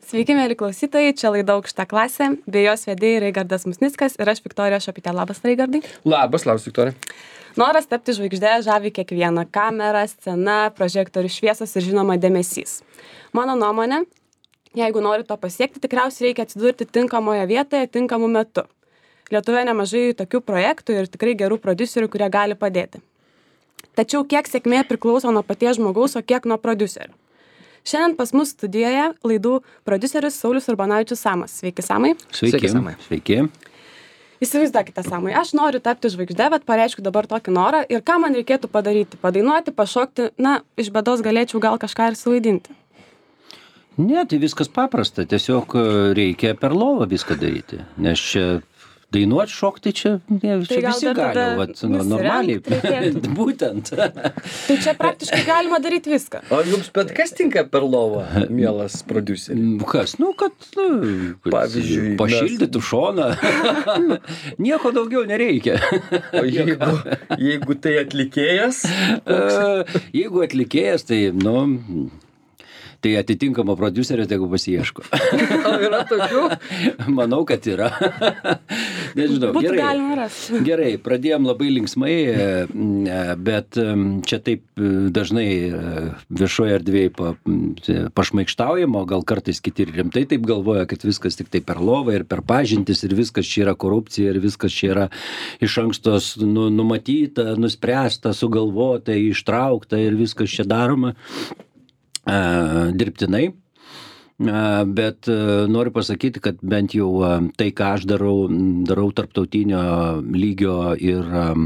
Sveiki, mėly klausytojai, čia laida Aukšta klasė, bei jos vedėjai Raigardas Musnickas ir aš Viktorija Šopytė. Labas, Raigardai. Labas, Viktorija. Noras tapti žvaigždė žavi kiekvieną: kamera, scena, prožektorių šviesos ir žinoma dėmesys. Mano nuomonė, jeigu nori to pasiekti, tikriausiai reikia atsidurti tinkamoje vietoje, tinkamu metu. Lietuvoje nemažai tokių projektų ir tikrai gerų prodiuserių, kurie gali padėti. Tačiau kiek sėkmė priklauso nuo paties žmogaus, o kiek nuo prodiuserių. Šiandien pas mus studijoje laidų prodiuseris Saulius Urbanavičius Samas. Sveiki, Samai. Sveiki. Sveiki. Įsivaizduokite, Samai, aš noriu tapti žvaigždė, bet pareiškiu dabar tokį norą ir ką man reikėtų padaryti? Padainuoti, pašokti, iš bėdos galėčiau gal kažką ir suvaidinti. Ne, tai viskas paprasta, tiesiog reikia per lovą viską daryti, nes čia dainuoti, šokti čia visi gali, normaliai, būtent. Tai čia praktiškai galima daryti viską. O jums bet kas tinka per lovą, mielas prodiuseri? Kas? Kad pavyzdžiui, pašildytų šoną. Nieko daugiau nereikia. O jeigu tai atlikėjas? Jeigu atlikėjas, tai, tai atitinkamo prodiuserio tegu pasiieško. Yra tokių? Manau, kad yra. Nežinau, Būtų galima rasti. Gerai, pradėjom labai linksmai, bet čia taip dažnai viešoje erdvėje pašmaikštaujama, gal kartais kiti ir rimtai taip galvoja, kad viskas tik tai per lovą ir per pažintis ir viskas čia yra korupcija ir viskas čia yra iš anksto numatyta, nuspręsta, sugalvota, ištraukta ir viskas čia daroma dirbtinai, bet noriu pasakyti, kad bent jau tai, ką aš darau tarptautinio lygio ir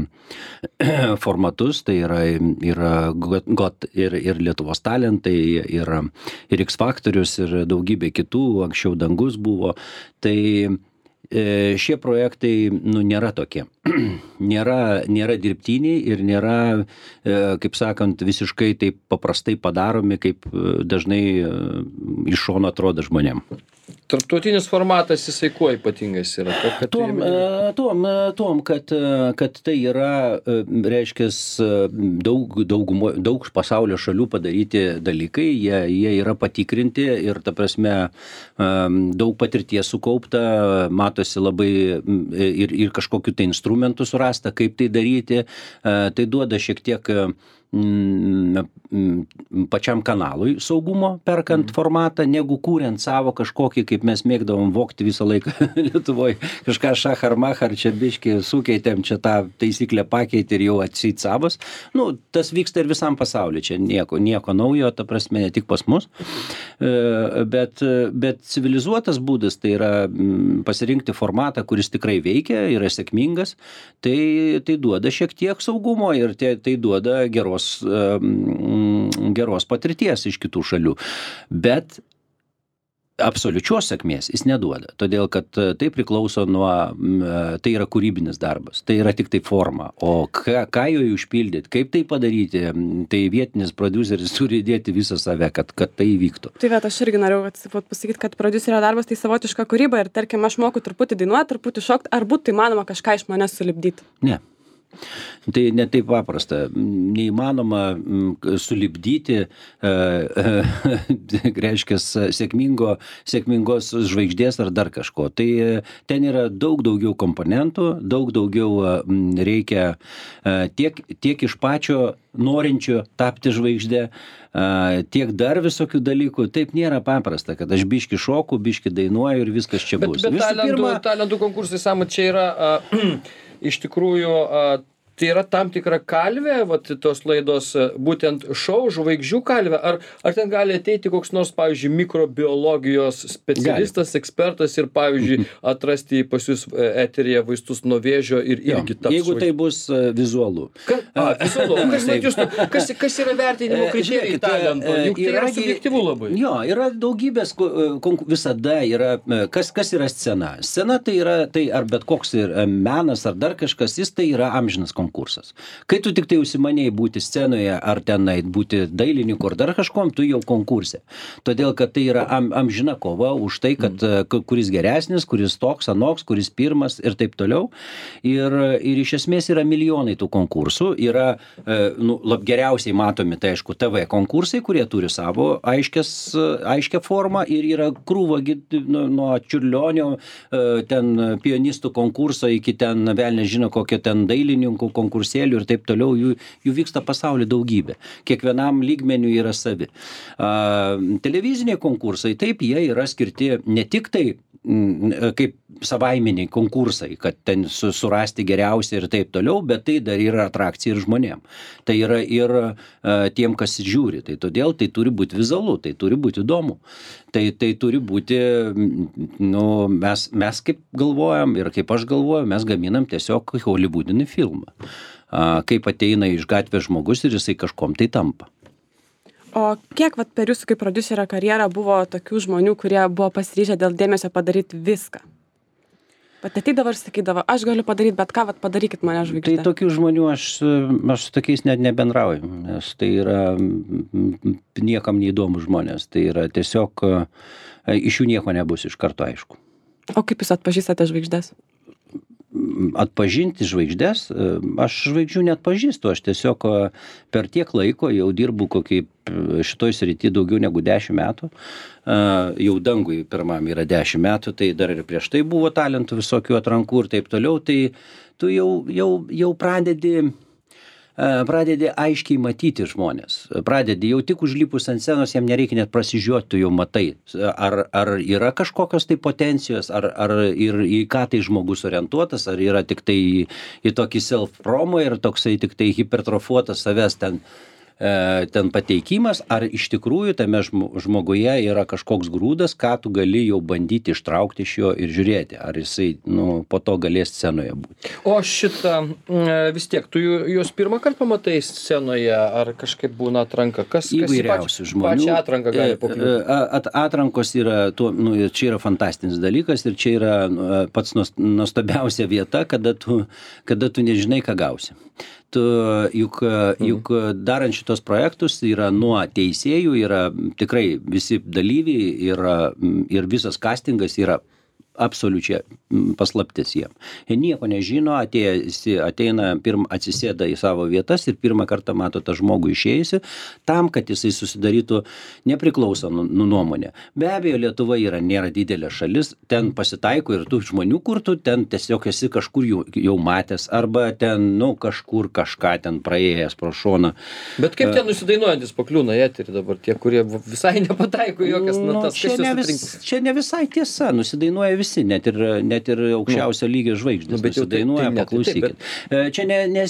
formatus, tai yra GOT ir Lietuvos talentai, ir X Faktorius, ir daugybė kitų, anksčiau Dangus buvo, tai šie projektai nėra tokie. Nėra dirbtiniai ir nėra, kaip sakant, visiškai taip paprastai padaromi, kaip dažnai iš šono atrodo žmonėm. Tarptautinis formatas, jisai kuo ypatingas yra? Tuom, kad tai yra, reiškia, daug pasaulio šalių padaryti dalykai, jie yra patikrinti ir, ta prasme, daug patirties sukaupta, matosi labai ir kažkokiu tai instrumentų surasta, kaip tai daryti, tai duoda šiek tiek pačiam kanalui saugumo, perkant formatą, negu kūrent savo kažkokį, kaip mes mėgdavom vogti visą laiką Lietuvoje, kažką šachar-machar, čia biškį sukeitėm, čia tą taisyklę pakeitė ir jau atsit savas. Tas vyksta ir visam pasauliu, čia nieko naujo, ta prasme, ne tik pas mus, bet civilizuotas būdas, tai yra pasirinkti formatą, kuris tikrai veikia, yra sėkmingas, tai duoda šiek tiek saugumo ir tai duoda geros patirties iš kitų šalių. Bet absoliučios sėkmės jis neduoda, todėl kad tai priklauso tai yra kūrybinis darbas, tai yra tik tai forma, o ką joje užpildyti, kaip tai padaryti, tai vietinis prodiuseris turi įdėti visą save, kad tai įvyktų. Tai aš irgi norėjau pasakyti, kad prodiuserio darbas tai savotiška kūryba ir tarkim, aš moku truputį dainuoti, truputį šokti, ar būtų įmanoma kažką iš manęs sulipdyti? Ne. Tai ne taip paprasta, neįmanoma sulipdyti, reiškia, sėkmingos žvaigždės ar dar kažko. Tai ten yra daug daugiau komponentų, daug daugiau reikia tiek iš pačio norinčio tapti žvaigždė, tiek dar visokių dalykų. Taip nėra paprasta, kad aš biški šoku, biški dainuoju ir viskas čia bus. Bet talentų konkursai, Sama, čia yra iš tikrųjų, tai yra tam tikra kalvė, tos laidos, būtent šou žvaigždžių kalvė, ar ten gali ateiti koks nors, pavyzdžiui, mikrobiologijos specialistas, ekspertas ir, pavyzdžiui, atrasti pas jūs eteryje vaistus nuo vėžio ir irgi taps. Jeigu tai bus vizualu. Vizualu. Kas yra vertinimo kriterijai talento? Juk tai yra subjektyvu labai. Jo, yra daugybės, visada yra, kas yra scena. Scena tai yra, ar bet koks menas, ar dar kažkas, jis tai yra amžinas konkursas. konkursas. Kai tu tik tai užsimanėjai būti scenoje, ar tenai būti dailininku, ar dar kažkom, tu jau konkurse. Todėl, kad tai yra amžina kova už tai, kad kuris geresnis, kuris toks, anoks, kuris pirmas ir taip toliau. Ir iš esmės yra milijonai tų konkursų. Yra geriausiai matomi, tai aišku, TV konkursai, kurie turi savo aiškią formą ir yra krūva nuo Čiurlionio, ten pianistų konkurso iki ten, velnė žino, kokie ten dailininkų konkursėlių ir taip toliau, jų vyksta pasaulyje daugybė. Kiekvienam lygmeniu yra savi. Televiziniai konkursai, taip, jie yra skirti ne tik tai kaip savaiminiai konkursai, kad ten surasti geriausiai ir taip toliau, bet tai dar yra atrakcija ir žmonėm. Tai yra ir tiem, kas žiūri. Tai todėl tai turi būti vizualu, tai turi būti įdomu. Tai turi būti, mes kaip galvojam ir kaip aš galvoju, mes gaminam tiesiog hollywoodinį filmą. Kaip ateina iš gatvės žmogus ir jisai kažkom tai tampa. O kiek per jūsų kaip prodiuserio karjerą buvo tokių žmonių, kurie buvo pasiryžę dėl dėmesio padaryti viską? Ateidavo ir sakydavo, aš galiu padaryti, bet ką, padarykit mane žvaigždę. Tai tokių žmonių aš su tokiais net nebendrauju, nes tai yra niekam neįdomus žmonės. Tai yra tiesiog, iš jų nieko nebus iš karto aišku. O kaip jūs atpažįstate žvaigždes? Atpažinti žvaigždes, aš žvaigždžių neatpažįstu, aš tiesiog per tiek laiko jau dirbu šitoj srity daugiau negu 10 metų, jau dangui pirmam yra 10 metų, tai dar ir prieš tai buvo talentų visokių atrankų ir taip toliau, tai tu jau pradedi aiškiai matyti žmonės. Pradedi jau tik užlipus ant scenos, jam nereikia net prasižiūrėti, tu jau matai. Ar yra kažkokios tai potencijos, ar ir į ką tai žmogus orientuotas, ar yra tik tai į tokį self-promo ir toksai tik tai hipertrofuotas savęs ten pateikimas, ar iš tikrųjų tame žmoguje yra kažkoks grūdas, ką tu gali jau bandyti ištraukti iš jo ir žiūrėti, ar jisai po to galės scenoje būti. O šitą vis tiek, tu juos pirmą kartą pamatai scenoje, ar kažkaip būna atranka? Įvairiausių žmonių. Pačią atranką gali pakliūti? Atrankos yra, čia yra fantastinis dalykas ir čia yra pats nuostabiausia vieta, kada tu nežinai, ką gausi. Juk darant šitos projektus yra nuo teisėjų, yra tikrai visi dalyviai ir visas castingas yra absoliučiai paslaptis jiem. Jie nieko nežino, ateina, atsisėda į savo vietas ir pirmą kartą mato tą žmogų išėjusi, tam, kad jisai susidarytų nepriklausomą nuomonę. Be abejo, Lietuva nėra didelė šalis, ten pasitaiko ir tų žmonių, kur tu ten tiesiog esi kažkur jau matęs, arba ten, kažkur kažką ten praėjęs pro šoną. Bet kaip ten nusidainuojantis pakliūna į eterį dabar tie, kurie visai nepataiko jokias natas? Čia ne visai tiesa, nusidainuoja visi, net ir aukščiausio lygio žvaigždės nusidainuoja, paklausykit. Čia ne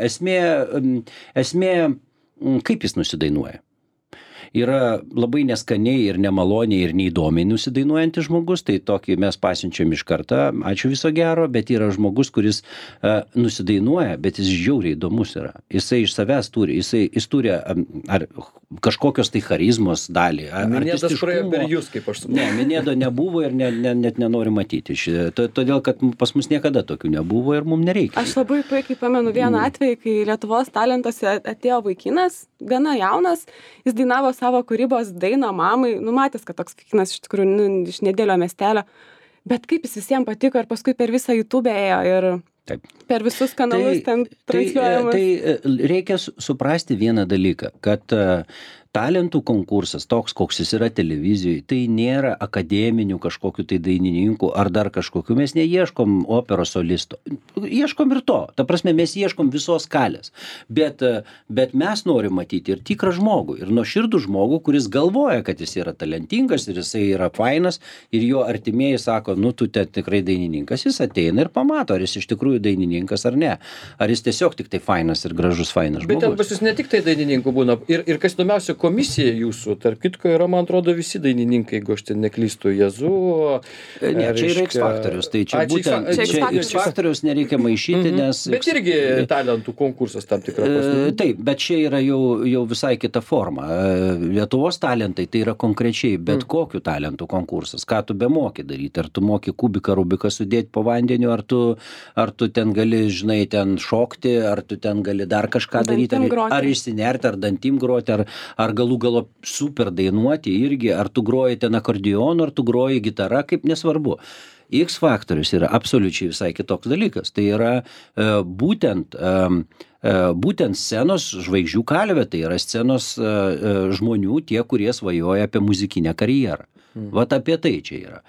esmė, kaip jis nusidainuoja. Yra labai neskaniai ir nemaloniai ir neįdomiai nusidainuojantis žmogus, tai tokį mes pasiunčiam iš karto, ačiū viso gero, bet yra žmogus, kuris nusidainuoja, bet jis žiauriai įdomus yra. Jisai iš savęs turi, jis turi ar kažkokios tai charizmos dalį. Minėdas praėjo per jūs, kaip aš suprantu. Ne, Minėdo nebuvo ir net nenoriu matyti. Todėl, kad pas mus niekada tokių nebuvo ir mums nereikia. Aš labai puikiai pamenu vieną atvejį, kai Lietuvos talentuose atėjo vaikinas, gana jaunas, jis dainavo savo kūrybos dainą mamai, numatęs, kad toks vaikinas iš tikrųjų iš nedėlio miestelio, bet kaip jis visiems patiko ir paskui per visą YouTube ėjo ir taip. Per visus kanalus ten transliuojamas. Tai reikia suprasti vieną dalyką, kad talentų konkursas, toks, koks jis yra televizijoje, tai nėra akademinių kažkokių tai dainininkų ar dar kažkokių. Mes neieškom operos solisto. Ieškom ir to. Ta prasme, mes ieškom visos skalės. Bet mes norim matyti ir tikrą žmogų, ir nuoširdų žmogų, kuris galvoja, kad jis yra talentingas ir jisai yra fainas ir jo artimieji sako, tu tikrai dainininkas. Jis ateina ir pamato, ar jis iš tikrųjų dainininkas ar ne. Ar jis tiesiog tik tai fainas ir gražus fainas žmogus. Bet ten pas jūs ne tik tai dainininkų būna. Ir kas įdomiausia, komisija jūsų, tarp kitko, yra, man atrodo, visi dainininkai, jeigu aš ten neklystu, Jezu. Ne, čia yra X faktorius, tai čia būtent čia X faktorius nereikia maišyti, nes... Bet irgi talentų konkursas tam tikrą prasme. Taip, bet čia yra jau visai kita forma. Lietuvos talentai tai yra konkrečiai bet kokių talentų konkursas. Ką tu bemoki daryti? Ar tu moki kubiką, rubiką sudėti po vandeniu, ar tu ten gali, žinai, ten šokti, ar tu ten gali dar kažką daryti, ar išsinerti, ar dantim groti, ar galų galo super dainuoti irgi, ar tu groji ten akordeonu, ar tu groji gitara, kaip nesvarbu. X faktorius yra absoliučiai visai kitoks dalykas. Tai yra būtent scenos žvaigždžių kalvė, tai yra scenos žmonių, tie, kurie svajoja apie muzikinę karjerą. Vat apie tai čia yra.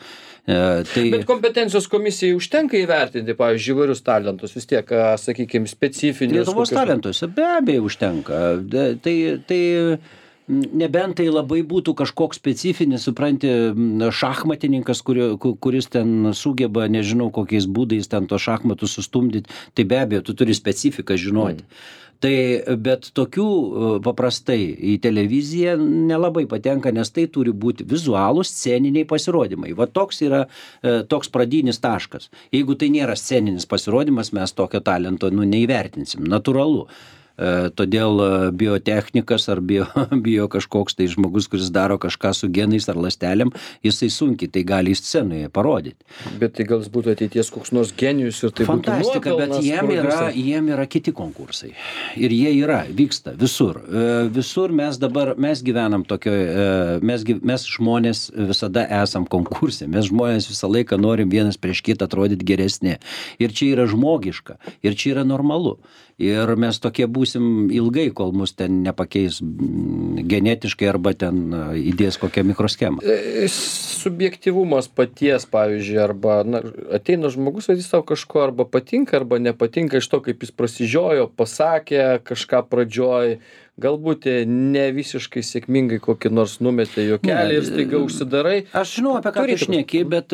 Bet kompetencijos komisijai užtenka įvertinti, pavyzdžiui, įvairius talentus, vis tiek, sakykime, specifinius. Lietuvos talentuose be abejo užtenka. Tai nebent tai labai būtų kažkoks specifinis, supranti, šachmatininkas, kuris ten sugeba, nežinau, kokiais būdais ten to šachmatus sustumdyti, tai be abejo, tu turi specifiką žinoti. Tai, bet tokių paprastai į televiziją nelabai patenka, nes tai turi būti vizualūs sceniniai pasirodymai. Va toks yra toks pradinis taškas. Jeigu tai nėra sceninis pasirodymas, mes tokio talento neįvertinsim. Natūralu. Todėl biotechnikas ar bio kažkoks tai žmogus, kuris daro kažką su genais ar ląstelėm, jisai sunkiai tai gali į scenoje parodyti. Bet tai gal būtų ateities koks nors genijus ir tai fantastika, būtų bet jiem yra kiti konkursai. Ir jie vyksta visur. Visur mes gyvenam tokioje, mes žmonės visada esam konkurse, mes žmonės visą laiką norim vienas prieš kitą atrodyti geresni. Ir čia yra žmogiška, ir čia yra normalu. Ir mes tokie būsim ilgai, kol mus ten nepakeis genetiškai arba ten įdės kokią mikroschemą. Subjektyvumas paties, pavyzdžiui, arba ateina žmogus, jis tau kažko arba patinka, arba nepatinka iš to, kaip jis prasižiojo, pasakė kažką pradžioj, galbūt ne visiškai sėkmingai kokį nors numetė juokelį ir staiga užsidarai. Aš žinau, apie ką tu šneki, bet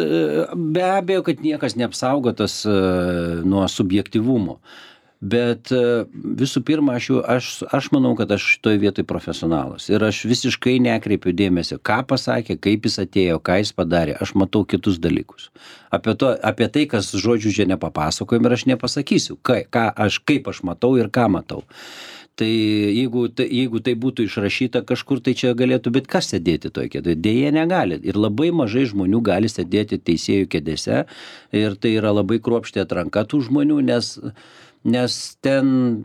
be abejo, kad niekas neapsaugotas nuo subjektyvumo. Bet visų pirma, aš manau, kad aš šitoj vietoj profesionalas. Ir aš visiškai nekreipiu dėmesio, ką pasakė, kaip jis atėjo, ką jis padarė. Aš matau kitus dalykus. Apie tai, kas žodžių čia nepapasakojim, ir aš nepasakysiu, kaip aš matau ir ką matau. Tai jeigu tai būtų išrašyta kažkur, tai čia galėtų bet kas sėdėti toje kėdėje. Deja negali. Ir labai mažai žmonių gali sėdėti teisėjų kėdėse. Ir tai yra labai kruopšti atranka tų žmonių, nes ten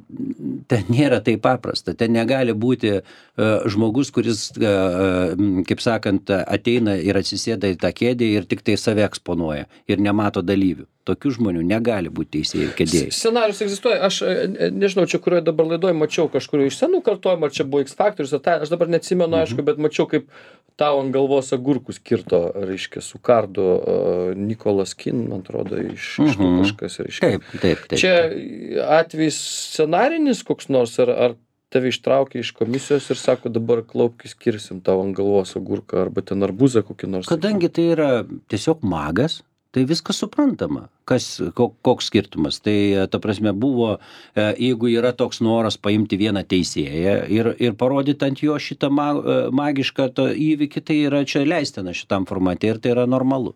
nėra taip paprasta. Ten negali būti žmogus, kuris, kaip sakant, ateina ir atsisėda į tą kėdę ir tik tai save eksponuoja ir nemato dalyvių. Tokių žmonių negali būti teisėjai kėdėjai. Scenarius egzistuoja. Aš nežinau, čia kurioje dabar laidoje mačiau kažkurio iš senų kartojimų, ar čia buvo X faktorius, aš dabar neatsimenu, aišku, bet mačiau, kaip tau ant galvos agurkus kirto, reiškia, su kardu Nikolas Kin, man atrodo, iš kažkas, reiškia. Taip. Čia atvejis scenarinis koks nors, ar tave ištraukė iš komisijos ir sako, dabar klaupkis, kirsim tau ant galvos agurką, arba ten arbūzą kokį nors. Kadangi tai yra tiesiog magas, tai viskas suprantama. Koks skirtumas. Tai, ta prasme, buvo, jeigu yra toks noras paimti vieną teisėją ir parodyti ant jo šitą magišką įvykį, tai yra čia leistina šitam formate ir tai yra normalu.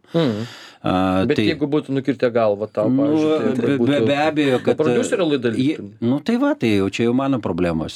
Bet jeigu būtų nukirtę galvą tau, pavyzdžiui, tai be abejo, kad... Prodiuserio laida liktų. Tai va, tai jau čia jau mano problemos.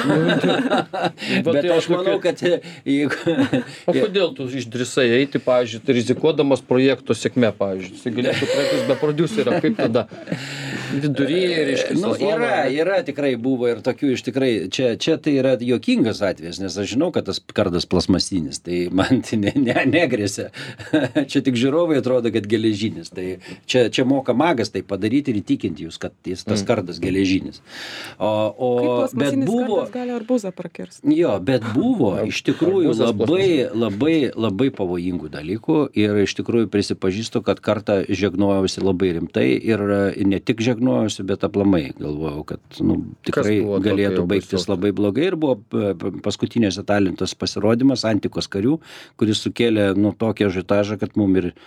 Bet aš manau, kad jeigu... O kodėl tu išdrįsai eiti, pavyzdžiui, rizikuodamas projekto sėkmė, pavyzdžiui? Tai galėtų projektas be prodiuserio, kaip tada viduryje, reiškia, sezoną? Yra tikrai buvo ir tokių iš tikrai, čia tai yra juokingas atvejis, nes aš žinau, kad tas kardas plasmasinis, tai man tai negrėsia. Čia tik žiūrovai atrodo, kad geležinis. Tai čia moka magas tai padaryti ir įtikinti jūs, kad tas kardas geležinis. Kaip plasmasinis kardas gali arbūzą prakirsti? Jo, bet buvo iš tikrųjų labai pavojingų dalykų ir iš tikrųjų prisipažįstu, kad kartą žegnojausi labai rimtai ir ne tik žegnojausi, bet aplamai galvojau, kad tikrai galėtų baigtis labai blogai ir buvo paskutinėse talentos pasirodymas Antikos karių, kuris sukėlė tokį ažiotažą, kad mum ir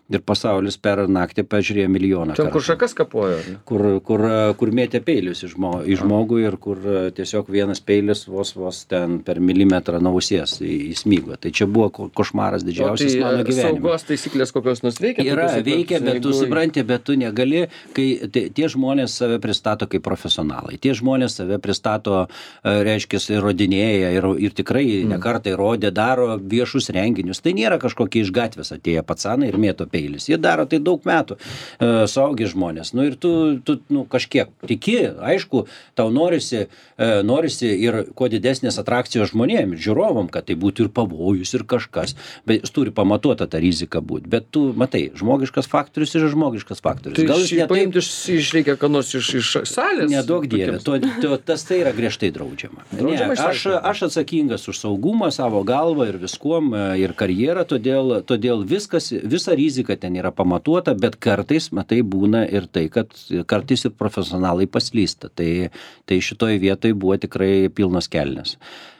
ir pasaulis per naktį pažiūrėjo milijoną Ten, kartų. kur šakas kapojo. ar ne? Kur mėtė peilius į žmogų ir kur tiesiog vienas peilis vos ten per milimetrą nuo ausies įsmigo. Tai čia buvo košmaras didžiausias mano gyvenime. Saugos taisyklės kokios nors veikia? Veikia, bet tu supranti, bet tu negali, kai tie žmonės save pristato kaip profesionalai. Tie žmonės save pristato, reiškia, įrodinėja ir tikrai nekartai rodė, daro viešus renginius. Tai nėra kažkokie iš gatvės atėję pacanai ir mėto peilis. Jie daro tai daug metų, suaugę žmonės. Nu ir tu kažkiek tiki, aišku, tau norisi ir kuo didesnės atrakcijos žmonėm, žiūrovom, kad tai būtų ir pavojus, ir kažkas. Bet jis turi pamatuota tą riziką būti. Bet tu matai, žmogiškas faktorius yra žmogiškas faktorius. Tai Gal jis paimti išreikia, ką nors iš salės? Nedaug dievė. Tas tai yra griežtai draudžiama. Aš atsakingas už saugumą, savo galvą ir viskuom, ir karjerą, todėl visa rizika ten yra pamatuota, bet kartais, matai, būna ir tai, kad kartais ir profesionalai paslysta. Tai šitoj vietoj buvo tikrai pilnas kelnes.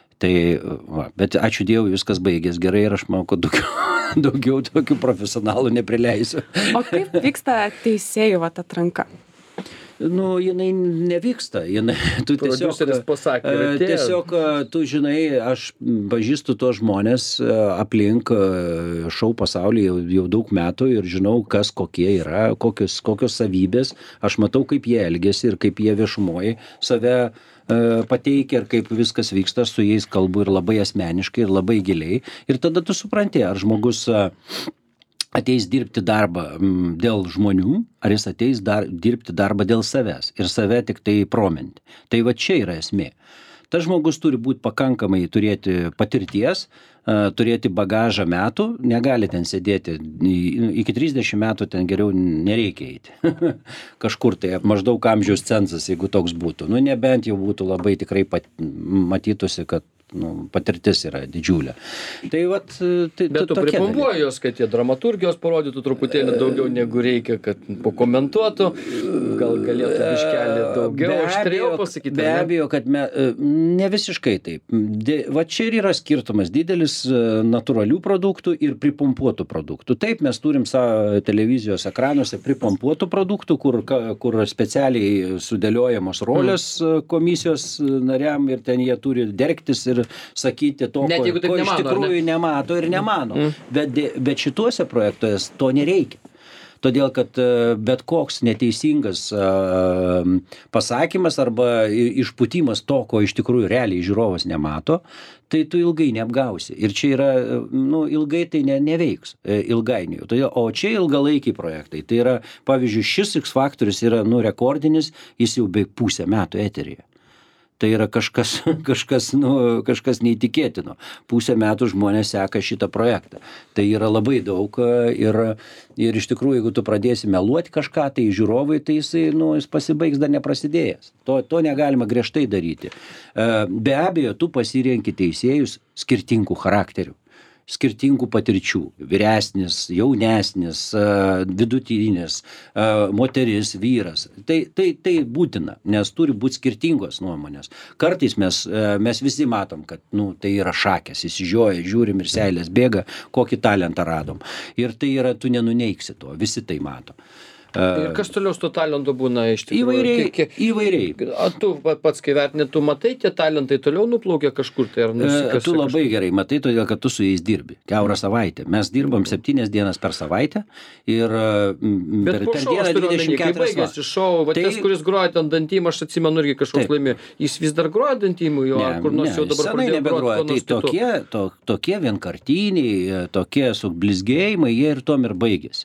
Bet ačiū Dievui, viskas baigės gerai ir aš manau, kad daugiau tokių profesionalų neprileisiu. O kaip vyksta teisėjų atranka? Jinai nevyksta. Tu tiesiog, tu žinai, aš pažįstu tos žmonės aplink šou pasaulį jau daug metų ir žinau, kas kokie yra, kokios savybės. Aš matau, kaip jie elgiasi ir kaip jie viešumoje save pateikia ir kaip viskas vyksta, su jais kalbu ir labai asmeniškai, ir labai giliai. Ir tada tu supranti, ar žmogus ateis dirbti darbą dėl žmonių, ar jis ateis dirbti darbą dėl savęs ir save tik tai prominti. Tai va čia yra esmė. Tas žmogus turi būti pakankamai turėti patirties, turėti bagažą metų, negali ten sėdėti, iki 30 metų ten geriau nereikia eiti. Kažkur tai maždaug amžiaus cenzas, jeigu toks būtų. Nebent jau būtų labai tikrai matytųsi, kad patirtis yra didžiulė. Bet tu pripumpuoji jos, kad tie dramaturgijos parodytų truputėlį daugiau negu reikia, kad pakomentuotų, gal galėtų biškelį daugiau aštriau pasakyti. Be abejo, kad ne visiškai taip. Va čia ir yra skirtumas didelis natūralių produktų ir pripumpuotų produktų. Taip, mes turim savo televizijos ekranuose pripumpuotų produktų, kur specialiai sudėliojamos rolės komisijos nariam ir ten jie turi dergtis ir sakyti to, ko iš tikrųjų nemato ir nemano. Bet šituose projektuose to nereikia. Todėl, kad bet koks neteisingas pasakymas arba išpūtimas to, ko iš tikrųjų realiai žiūrovas nemato, tai tu ilgai neapgausi. Ir čia yra, ilgai tai neveiks, ilgainiui. O čia ilgalaikiai projektai. Tai yra, pavyzdžiui, šis X faktorius yra rekordinis, jis jau beveik pusę metų eteryje. Tai yra kažkas neįtikėtino. Pusę metų žmonės seka šitą projektą. Tai yra labai daug ir iš tikrųjų, jeigu tu pradėsi meluoti kažką, tai žiūrovai, tai jis pasibaigs dar neprasidėjęs. To negalima griežtai daryti. Be abejo, tu pasirenki teisėjus skirtingų charakterių, skirtingų patirčių, vyresnis, jaunesnis, vidutinis, moteris, vyras. Tai būtina, nes turi būti skirtingos nuomonės. Kartais mes visi matom, kad tai yra šakės, įsižioja, žiūrim ir seilės bėga, kokį talentą radom. Ir tai yra, tu nenuneiksi to, visi tai mato. Ir kas toliau su to talentu būna iš tikrųjų? Įvairiai. Tu pats, kai vertini, tu matai, tie talentai toliau nuplaukia kažkur tai ar nusikasi? Tu labai gerai matai, todėl kad tu su jais dirbi. Kiaurą savaitę. Mes dirbam 7 dienas per savaitę ir per dieną 24 valandas. Šou, tas, kuris groja ten dantim, aš atsimenu irgi kažkoks laimė. Jis vis dar groja dantimui, ar kur nors jau dabar pradėjo groti? Tai tokie vienkartiniai, tokie sublizgėjimai, jie ir tom ir baigėsi.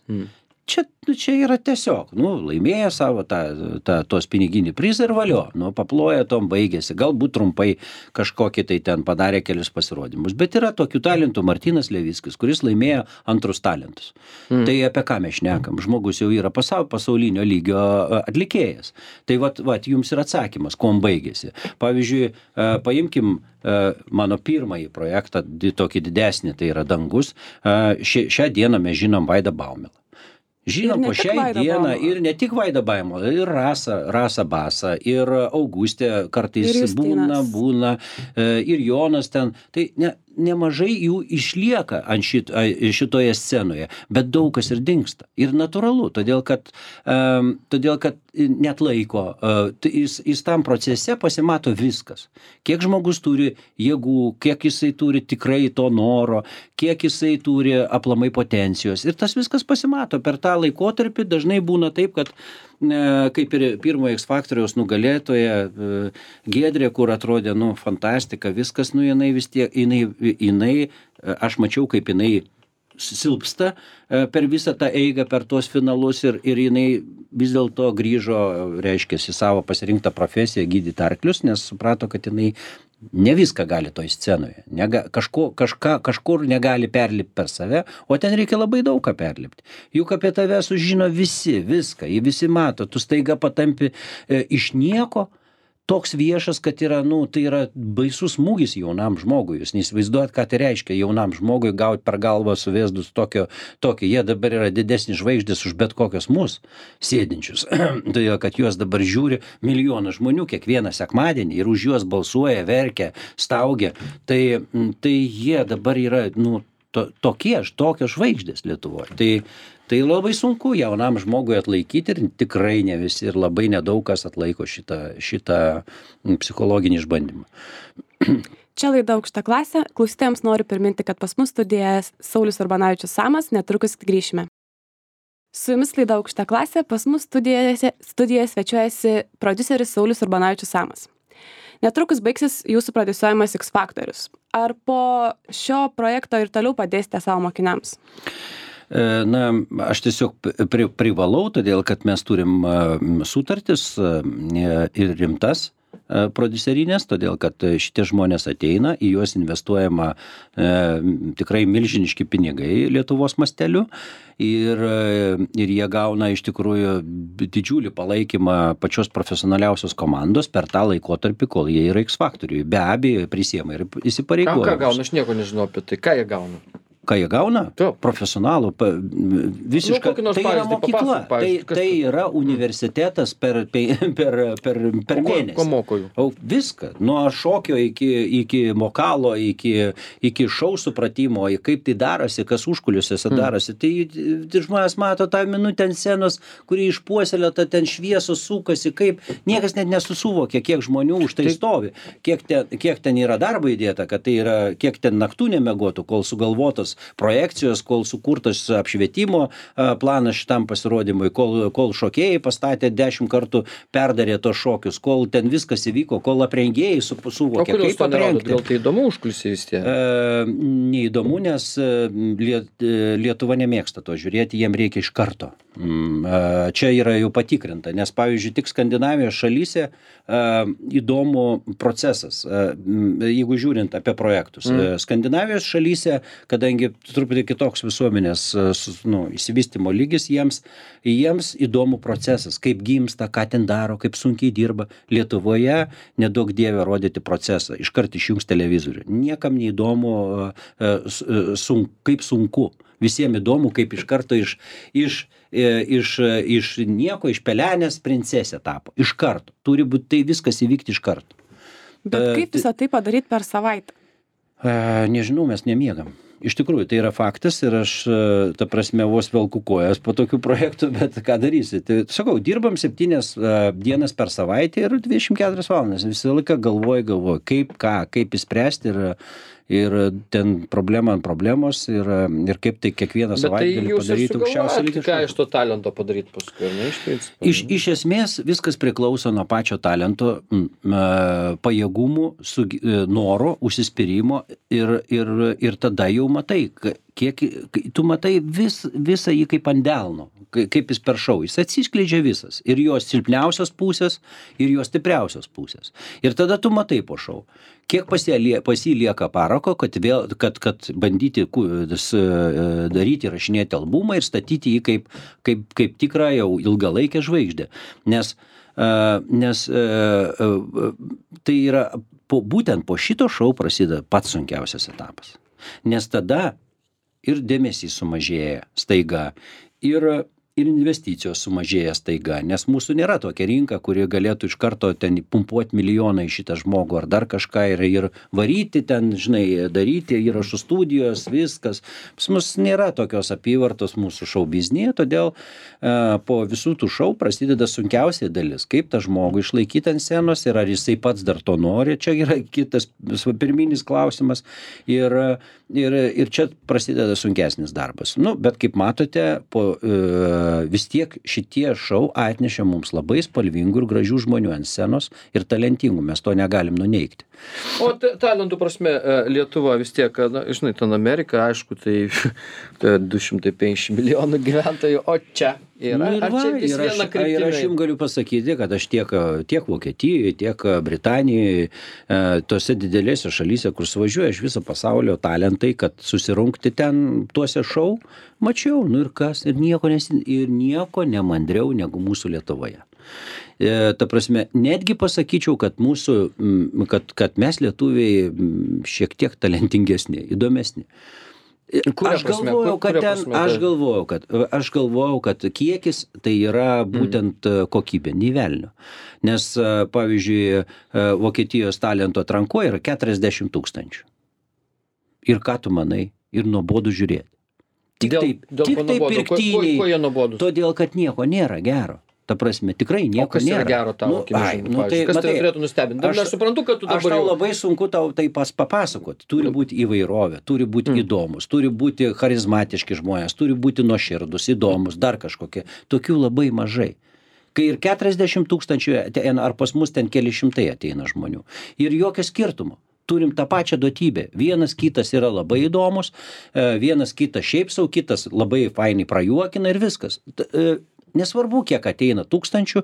Čia yra tiesiog, laimėjo savo tos piniginį prizą ir valio, paploja tom baigėsi, galbūt trumpai kažkokį tai ten padarė kelius pasirodymus, bet yra tokių talentų Martynas Levickis, kuris laimėjo antrus talentus. Tai apie ką mes šnekam? Žmogus jau yra pasaulinio lygio atlikėjas. Tai vat jums yra atsakymas, kuom baigėsi. Pavyzdžiui, paimkim mano pirmąjį projektą, tokį didesnį, tai yra Dangus. Šią dieną mes žinom Vaidą Baumilą. Žinom po šiai dieną ir ne tik Vaidą Baumilą, ir Rasą Basą, ir Augustė kartais būna, ir Jonas ten. Tai nemažai jų išlieka šitoje scenoje, bet daug kas ir dingsta. Ir natūralu, todėl kad net laiko, jis tam procese pasimato viskas. Kiek žmogus turi jėgų, kiek jisai turi tikrai to noro, kiek jisai turi aplamai potencijos. Ir tas viskas pasimato. Per tą laikotarpį dažnai būna taip, kad kaip ir pirmojo X Faktoriaus nugalėtoja Giedrė, kur atrodė, fantastika, viskas, jinai vis tiek, jinai, aš mačiau, kaip jinai silpsta per visą tą eigą, per tuos finalus ir jinai vis dėlto grįžo, reiškia, į savo pasirinktą profesiją gydyti arklius, nes suprato, kad jinai ne viską gali toj scenoje. Kažkur negali perlipti per save, o ten reikia labai daug ką perlipti. Juk apie tave sužino visi, viską, jį visi mato, tu staiga patampi iš nieko, toks viešas, kad yra, tai yra baisus smūgis jaunam žmogui. Jūs neįsivaizduojat, ką tai reiškia jaunam žmogui gauti per galvą suvesdus tokį. Jie dabar yra didesnis žvaigždės už bet kokios mus sėdinčius. Todėl, kad juos dabar žiūri milijonas žmonių kiekvieną sekmadienį ir už juos balsuoja, verkia, staugia. Tai jie dabar yra, tokios žvaigždės Lietuvoje. Tai labai sunku jaunam žmogui atlaikyti ir tikrai ne visi ir labai nedaug kas atlaiko šitą psichologinį išbandymą. Čia laida Aukšta klasė. Klausytojams noriu priminti, kad pas mus studijoje Saulius Urbanavičius Samas, netrukus grįšime. Su jumis laida Aukšta klasė, pas mus studijoje svečiuojasi prodiuseris Saulius Urbanavičius Samas. Netrukus baigsis jūsų prodiusuojamas X Faktorius. Ar po šio projekto ir toliau padėsite savo mokiniams? Aš tiesiog privalau, todėl kad mes turim sutartis ir rimtas prodiuserinės, todėl kad šitie žmonės ateina, į juos investuojama tikrai milžiniški pinigai Lietuvos masteliu ir jie gauna iš tikrųjų didžiulį palaikymą pačios profesionaliausios komandos per tą laikotarpį, kol jie yra X Faktoriui. Be abejo, prisiema ir įsipareigoja. Ką gauna? Aš nieko nežinau apie tai. Ką jie gauna? Ką jie gauna? Profesionalų, visiškai, tai yra mokykla, tai yra universitetas per mėnesį. Ko moko jų? Viską, nuo šokio iki vokalo, iki šou supratimo, kaip tai darosi, kas užkulisiuose darosi. Tai žmonės mato tą minutę ant scenos, kuri išpuoselėta, ten šviesos sukasi, kaip niekas net nesusuvokia, kiek žmonių už tai stovi, kiek ten yra darbo įdėta, kad tai yra, kiek ten naktų nemiegotų, kol sugalvotos projekcijos, kol sukurtas apšvietimo planas šitam pasirodymui, kol šokėjai pastatė 10 kartų perdarė tos šokius, kol ten viskas įvyko, kol aprengėjai suvokė, kaip aprengti. Gal tai įdomu užkulisiai vis tiek? Neįdomu, nes Lietuva nemėgsta to žiūrėti, jiem reikia iš karto. Čia yra jau patikrinta, nes pavyzdžiui, tik Skandinavijos šalyse įdomų procesas, jeigu žiūrint apie projektus. Skandinavijos šalyse, kadangi truputį kitoks visuomenės įsivystymo lygis, jiems įdomų procesas, kaip gimsta, ką ten daro, kaip sunkiai dirba. Lietuvoje nedaug dievė rodyti procesą, iškart išjungs televizorių. Niekam neįdomu, kaip sunku. Visiems įdomu, kaip iš karto iš nieko, iš pelenės princesė tapo. Iš karto. Turi būti tai viskas įvykti iš karto. Bet kaip visą tai padaryti per savaitę? Nežinau, mes nemiegam. Iš tikrųjų, tai yra faktas ir aš, ta prasme, vos velku kojas po tokių projektų, bet ką darysi? Tai, sakau, dirbam 7 dienas per savaitę ir 24 valandas. Visą laiką galvoju, kaip įspręsti ir ten problema ant problemos ir kaip tai kiekvieną savaitgalį padaryti aukščiausią lygį. Ką iš to talento padaryti paskui, ne iš principo? Iš esmės viskas priklauso nuo pačio talento, pajėgumų, noro, užsispyrimo ir tada jau matai, kiek tu matai visą jį kaip ant delno, kaip jis per šou. Jis atsiskleidžia visas. Ir jos silpniausios pusės, ir jos stipriausios pusės. Ir tada tu matai po šou. Kiek pas jį lieka parako, kad bandyti daryti, rašinėti albumą ir statyti jį kaip tikrą jau ilgalaikę žvaigždę. Nes tai yra, būtent po šito šou prasideda pats sunkiausias etapas. Nes tada ir dėmesys sumažėja staiga. Ir ir investicijos sumažėja staiga, nes mūsų nėra tokia rinka, kuri galėtų iš karto ten pumpuoti milijoną į šitą žmogų ar dar kažką ir varyti ten, žinai, daryti įrašų studijos, viskas. Pas mus nėra tokios apyvartos mūsų šou biznėje, todėl po visų tų šou prasideda sunkiausiai dalis, kaip tą žmogų išlaikyti ant scenos ir ar jisai pats dar to nori, čia yra kitas pirminis klausimas ir čia prasideda sunkesnis darbas. Nu, bet kaip matote, vis tiek šitie šou atnešė mums labai spalvingų ir gražių žmonių ant scenos ir talentingų, mes to negalim nuneigti. O talentų prasme Lietuva vis tiek, na, žinai, ten Amerika, aišku, tai 250 milijonų gyventojų, o čia yra, ar čia vis viena kryptimi? Ir aš jums galiu pasakyti, kad aš tiek Vokietijoje, tiek Britanijoje, tose didelėse šalyse, kur suvažiuoja iš viso pasaulio talentai, kad susirungti ten tuose šou, mačiau, nu ir kas, ir nieko nemandriau negu mūsų Lietuvoje. Ta prasme, netgi pasakyčiau, kad kad mes lietuviai šiek tiek talentingesni, įdomesni. Aš galvojau, kad kiekis tai yra būtent kokybė, nei velnio. Nes, pavyzdžiui, Vokietijos talento atrankoje yra 40 000. Ir ką tu manai? Ir nuobodu žiūrėti. Tik tai pirktiniai. Kuo jie nuobodus? Todėl, kad nieko nėra gero. Ta prasme, tikrai nieko nėra. O kas yra gero tavo akimis? Kas tai turėtų nustebinti? Aš suprantu, kad tu dabar Aš tau labai sunku tau tai papasakoti. Turi būti įvairovė, turi būti įdomus, turi būti charizmatiški žmonės, turi būti nuoširdus, įdomus, dar kažkokie. Tokių labai mažai. Kai ir 40 000, ar pas mus ten keli šimtai ateina žmonių. Ir jokio skirtumo. Turim tą pačią duotybę. Vienas kitas yra labai įdomus, vienas kitas šiaip sau, kitas labai fainai prajuokina ir viskas. Nesvarbu, kiek ateina tūkstančių,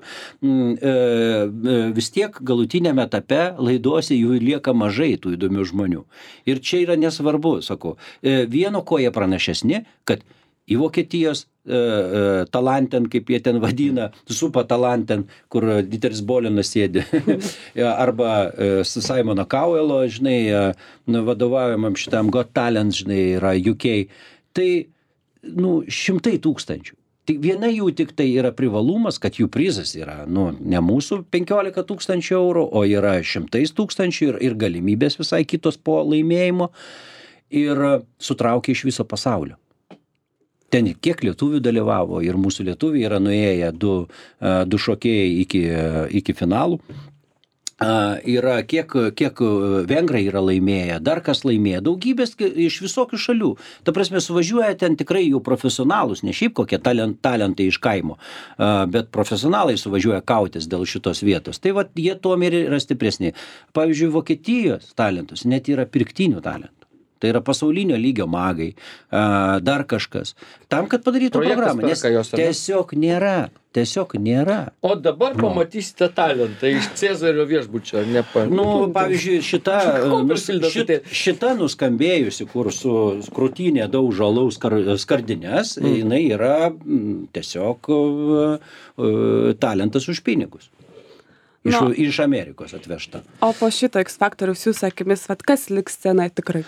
vis tiek galutinėme etape laidose jų lieka mažai tų įdomių žmonių. Ir čia yra nesvarbu, sakau. Vieno ko jie pranašesni, kad į Vokietijos talanten, kaip jie ten vadina, super talanten, kur Dieteris Bolinas sėdi, arba su Simono Cowello, žinai, vadovaujamam šitam Got Talent, žinai, yra UK. Tai, 100 000. Tik viena jų tik tai yra privalumas, kad jų prizas yra, ne mūsų 15 000 eurų, o yra 100 000 ir galimybės visai kitos po laimėjimo ir sutraukia iš viso pasaulio. Ten kiek lietuvių dalyvavo ir mūsų lietuviai yra nuėję du šokėjai iki finalų. Yra kiek vengrai yra laimėję, dar kas laimėję, daugybės iš visokių šalių. Ta prasme, suvažiuoja ten tikrai jau profesionalus, ne šiaip kokie talentai iš kaimo, bet profesionalai suvažiuoja kautis dėl šitos vietos. Tai vat jie tuom ir yra stipresni. Pavyzdžiui, Vokietijos talentus net yra pirktinių talentų. Tai yra pasaulinio lygio magai, dar kažkas. Tam, kad padarytų programą, nes tiesiog nėra. O dabar pamatysite talentą iš Cezario viešbučio. Pavyzdžiui, šita nuskambėjusi, kur su krūtinė daužo alaus skardines, jinai yra tiesiog talentas už pinigus. Iš Amerikos atvežta. O po šito X Faktoriaus jūsų akimis, kas liks scenoje tikrai?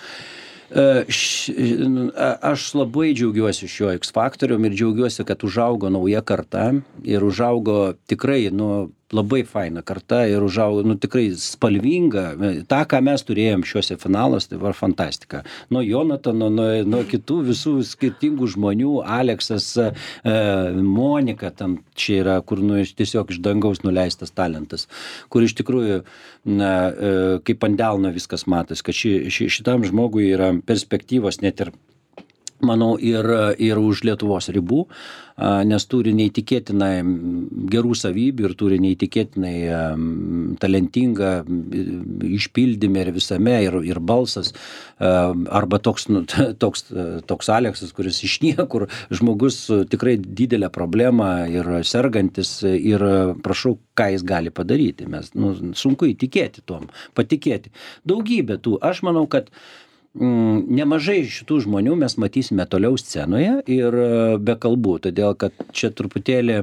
Aš labai džiaugiuosi šiuo X Faktorium ir džiaugiuosi, kad užaugo nauja karta ir užaugo tikrai, labai faina karta ir užaugo, tikrai spalvinga. Ta, ką mes turėjom šiuose finaluose, tai var fantastika. Nuo Jonatano, nuo kitų visų skirtingų žmonių, Aleksas, Monika, ten čia yra, kur tiesiog iš dangaus nuleistas talentas, kur iš tikrųjų, kaip ant delno viskas matos, kad šitam žmogui yra perspektyvos net ir, manau, ir už Lietuvos ribų, nes turi neįtikėtinai gerų savybių ir turi neįtikėtinai talentingą išpildymę ir visame, ir balsas, arba toks Aleksas, kuris iš niekur, žmogus tikrai didelę problemą ir sergantis ir prašau, ką jis gali padaryti. Mes, sunku įtikėti tom, patikėti. Daugybė tų, aš manau, kad nemažai šitų žmonių mes matysime toliau scenoje ir be kalbų, todėl kad čia truputėlį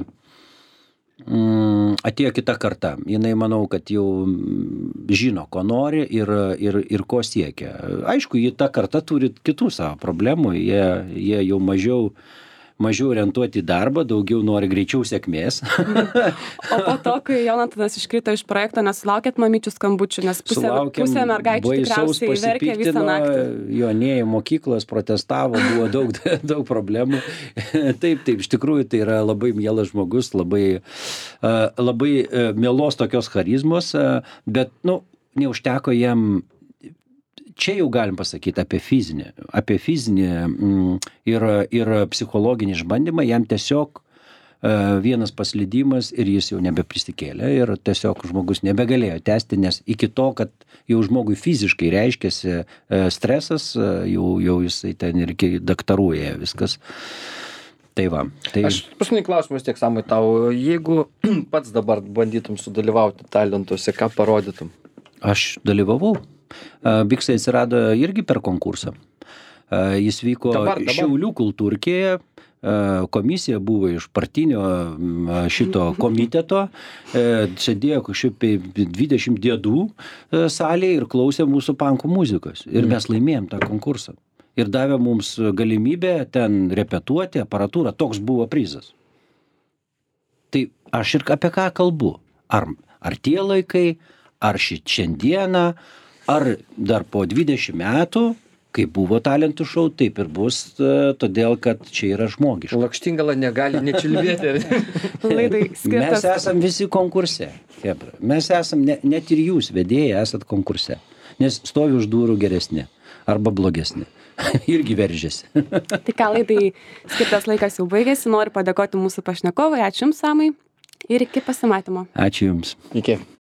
atėjo kita karta. Jinai, manau, kad jau žino, ko nori ir ko siekia. Aišku, ta karta turi kitų savo problemų, jie jau mažiau mažiau orientuoti į darbą, daugiau nori greičiau sėkmės. O po to, kai Jonatanas iškrito iš projekto, nesulaukėt mamyčių skambučių, nes pusė mergaičių tikriausiai verkė visą naktį. Jo nėjo mokyklos, protestavo, buvo daug problemų. Taip, iš tikrųjų tai yra labai mielas žmogus, labai mielos tokios charizmos, bet, neužteko jam. Čia jau galim pasakyti apie fizinį ir psichologinį išbandymą, jam tiesiog vienas paslydimas ir jis jau nebeprisikėlė ir tiesiog žmogus nebegalėjo tęsti, nes iki to, kad jau žmogui fiziškai reiškėsi stresas, jau jisai ten ir iki daktarų ėjo viskas. Tai va. Aš paskutinį klausimą tiek Samai tau, jeigu pats dabar bandytum sudalyvauti talentuose, ką parodytum? Aš dalyvavau. Biksai atsirado irgi per konkursą. Jis vyko dabar. Šiaulių kultūrkėje, komisija buvo iš partinio šito komiteto, sėdėjo kažkaip 20 diedų salėje ir klausė mūsų pankų muzikos. Ir mes laimėjom tą konkursą. Ir davė mums galimybę ten repetuoti, aparatūrą, toks buvo prizas. Tai aš ir apie ką kalbu? Ar tie laikai, ar šiandieną, ar dar po 20 metų, kai buvo talentų šou, taip ir bus, todėl, kad čia yra žmogiška. Lakštingala negali nečiulbėti. Mes esam visi konkurse. Mes esam, net ir jūs, vedėjai, esat konkurse. Nes stovi už durų geresni arba blogesni. Irgi veržiasi. Tai ką, laidai skirtas laikas jau baigėsi. Noriu padėkoti mūsų pašnekovui. Ačiū Jums, Samai. Ir iki pasimatymo. Ačiū Jums. Iki.